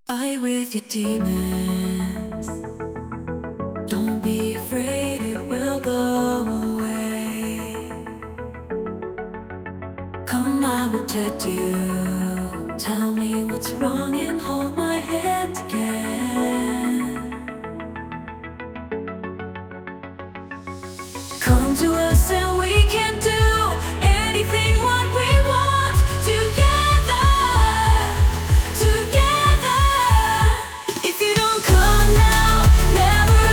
Fight with your demons. Don't be afraid, it will go away. Come, I will protect you. Tell me what's wrong and hold my hand again. Come to us and we can do anything what we want together, together. If you don't come now, never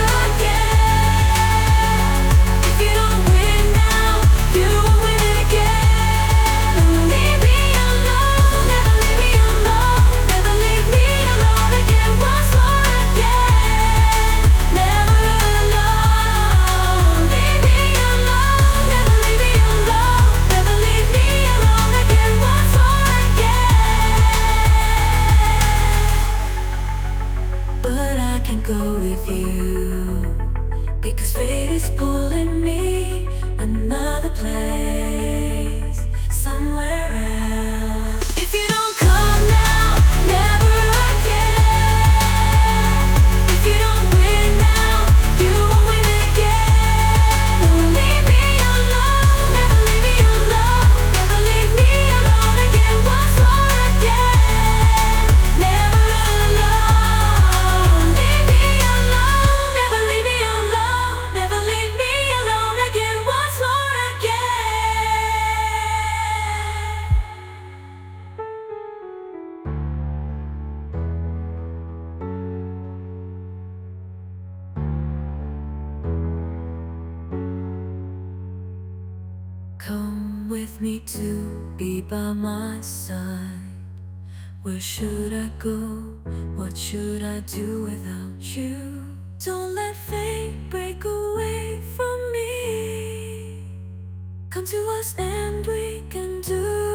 again. If you don't win now, you won't win again. Leave me alone, never leave me alone, never leave me alone again, once more again. Never alone, leave me alone, never leave me alone, never leave me alone again, once more again. But I can't go with you, because fate is pulling me another place, somewhere else. If you don't come now, never again. If you don't win now, you won't win again. Leave me alone, never leave me alone, never leave me alone again, once more again. Never alone, leave me alone, never leave me alone, never leave me alone again, once more again. Come with me to be by my side. Where should I go? What should I do without you? Don't let fate break away from me. Come to us and we can do